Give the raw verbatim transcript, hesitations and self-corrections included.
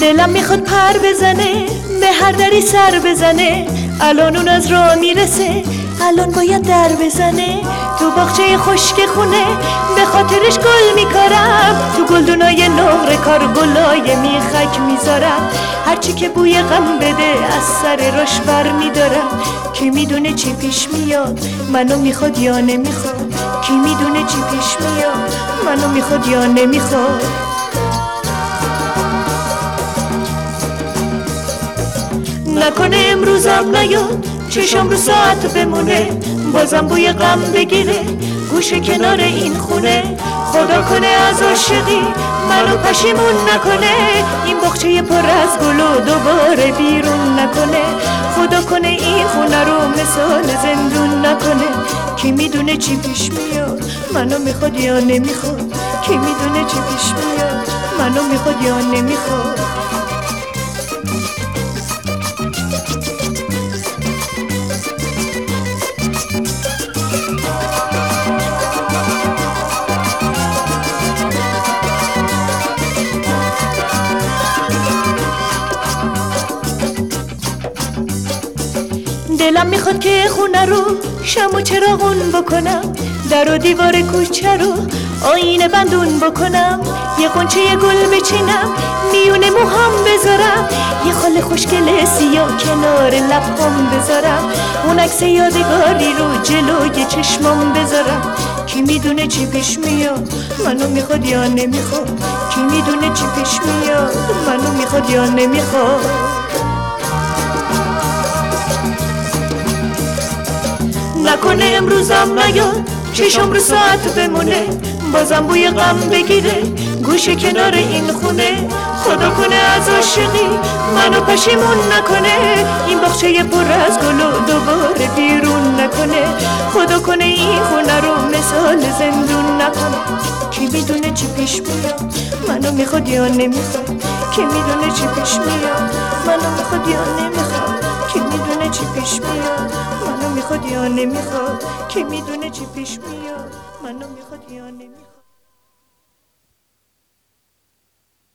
دلم میخواد پر بزنه، به هر دری سر بزنه. الان اون از راه میرسه، الان باید در بزنه. تو باغچه خشک خونه به خاطرش گل میکارم، تو گلدونای نقره کار گلای میخک میذارم. هرچی که بوی غم بده از سر راش بر میدارم. کی میدونه چی پیش میاد، منو میخواد یا نمیخواد. کی میدونه چی پیش میاد، منو میخواد یا نمیخواد. نکنه امروزم نیاد، چشم رو ساعت بمونه. بازم بوی غم بگیره گوشه کنار این خونه. خدا کنه از عاشقی منو پشیمون نکنه، این باغچه پر از گل و دوباره بیرون نکنه. خدا کنه این خونه رو مثال زندون نکنه. کی میدونه چی پیش میاد، منو میخواد یا نمیخواد. کی میدونه چی پیش میاد، منو میخواد یا نمیخواد. دلم میخواد که خونه رو شم و چراغون بکنم، در و دیوار کوچه رو آینه بندون بکنم. یه قنچه یه گل بچینم میونه موهام بذارم، یه خال خوشگل سیاه کنار لبام بذارم. اون عکس یادگاری رو جلوی چشمام بذارم. کی میدونه چی پیش میاد، منو میخواد یا نمیخواد. کی میدونه چی پیش میاد، منو میخواد یا نمیخواد. نکنه امروزم نیاد، چشم رو ساعت بمونه. بازم بوی غم بگیره گوشه کنار این خونه. خدا کنه از عاشقی منو پشیمون نکنه، این باغچه پر از گل و دوباره بیرون نکنه. خدا کنه این خونه رو مثال زندون نکنه. کی میدونه چی پیش میاد، منو میخواد یا نمیخواد. کی میدونه چی پیش میاد، منو میخواد یا نمیخواد. کی میدونه چی پیش میاد، منو میخواد یا نمیخواد. کی میدونه چی پیش میاد، منو میخواد یا نمیخواد.